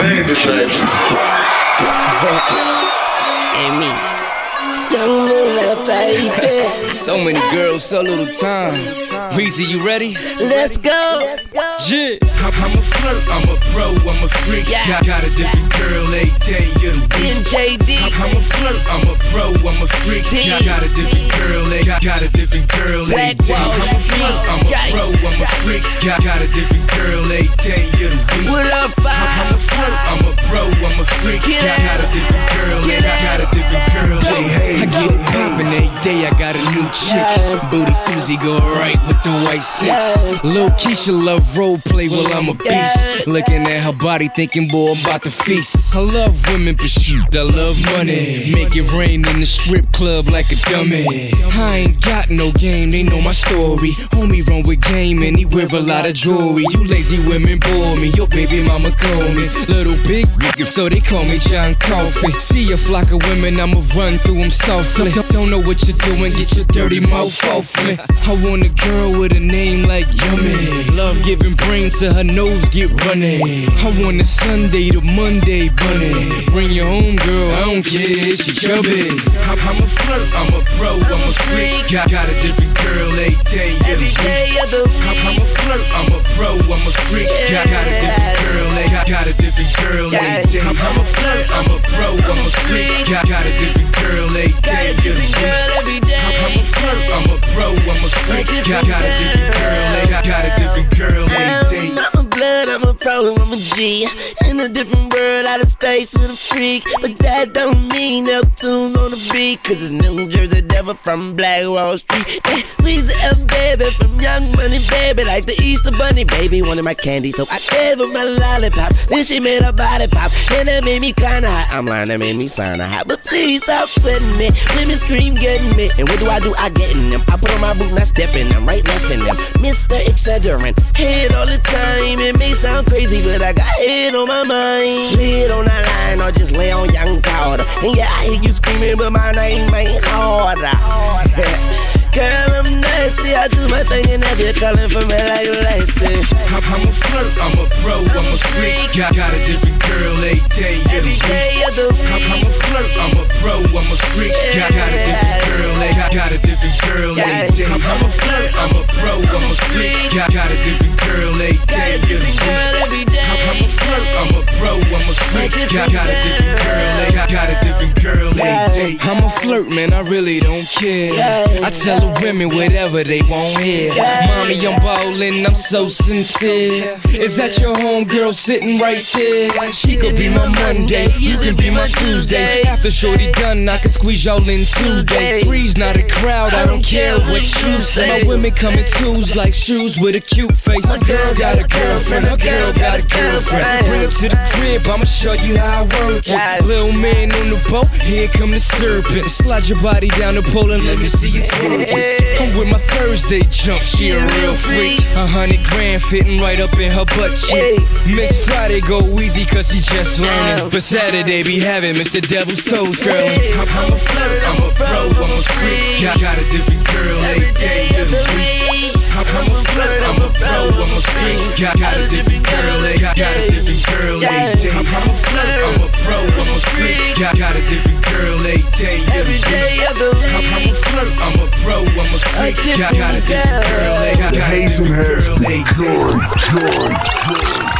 believe it, baby. And me. Young little baby. So many girls, so little time. Weezy, you ready? Let's go. Yeah. I'm a flirt, I'm a pro, I'm a freak. Yeah. Got a different girl every day of the week. NJD. I'm a flirt, I'm a pro, I'm a freak. Got a different girl, got a different girl every day. I'm a flirt, I'm a pro, I'm a freak. Got a different girl every day of the week. What up, I'm a flirt, I'm a pro, I'm a freak. Got a different girl, got a different girl. Hey, I get it poppin' every day, I got a new chick. Booty Susie go right with the white six. Lil' Keisha love role play while I'm a beast. Looking at her body thinking, boy, I'm about to feast. I love women, but shoot, I love money. Make it rain in the strip club like a dummy. I ain't got no game, they know my story. Homie run with game and he wear a lot of jewelry. You lazy women bore me, your baby mama call me Little Big Nigga, so they call me John Coffey. See a flock of women, I'ma run through them softly. Don't know what you're doing, get your dirty mouth off me. I want a girl with a name like Yummy. Love giving brain to her nose get running. I want a Sunday to Monday bunny. Bring your home girl, I don't care, she chubby. I'm a flirt, I'm a pro, I'm a freak. Got a different girl every day of the week. I'm a flirt, I'm a pro, I'm a freak. Got a different girl, got a different girl every day. I'm a flirt, I'm a pro, I'm a freak. Got a different girl every day of the week. I'm a flirt, I'm a pro, I'm a freak. Got a different girl, got a different girl every day. I'm a blood, I'm a pro, I'm a G. In a different world, out of space with a freak. But that don't mean Neptune on the beat. Cause it's New Jersey Devil from Black Wall Street. Squeeze the F baby from Young Money baby. Like the Easter Bunny baby, wanted my candy. So I gave her my lollipop. Then she made her body pop. And that made me kinda hot. I'm lying, that made me kinda hot. But please stop sweating me. Women scream getting me. And what do? I get in them. I put on my boot and I step in them. Right left in them. Mr. Exaggerant. Head all the time. It may sound crazy, but I got head on my mind. Lay it on that line or just lay on Young Carter. And yeah, I hear you screaming, but my name ain't harder. Girl, I'm nasty. I do my thing and have you calling for me like Lacey. I'm a flirt, I'm a pro, I'm a freak. Got a different girl every day of the week. I'm a flirt, I'm a pro, I'm a freak. Got a different girl, got a different girl every day. I'm a flirt, I'm a pro, I'm a freak. Got a different girl every day of the week. I'm a flirt, I'm a pro, I'm a freak. Got a different girl, got a different girl every day. I'm a flirt, man, I really don't care. I tell the women whatever they want hear. Mommy, I'm ballin', I'm so sincere. Is that your homegirl sitting right there? She could be my Monday, you can be my Tuesday. After shorty done, I can squeeze y'all in 2 days. Three's not a crowd, I don't care what you say. My women come in twos like shoes with a cute face. My girl got a girlfriend, her girl got a girlfriend. Bring her to the crib, I'ma show you how I work it. Little man on the boat, here come the serpent. Slide your body down the pole and let me see you twerk it. I'm with my Thursday jump, she a real freak. 100 grand fitting right up in her butt cheek. Miss Friday go easy cause she just learning. But Saturday be having Mr. Devil's toes curling. I'm a flirt, I'm a pro, I'm a freak. Got a different girl every day of the week. I'm a flirt, I'm a pro, I'm a freak. Got a different girl, got a different girl every day. I'm a flirt, I'm a pro, I'm a freak. Got a different girl every day of the week. I'm a flirt, I'm a pro, I'm a freak. Got a different girl, got a different girl every day.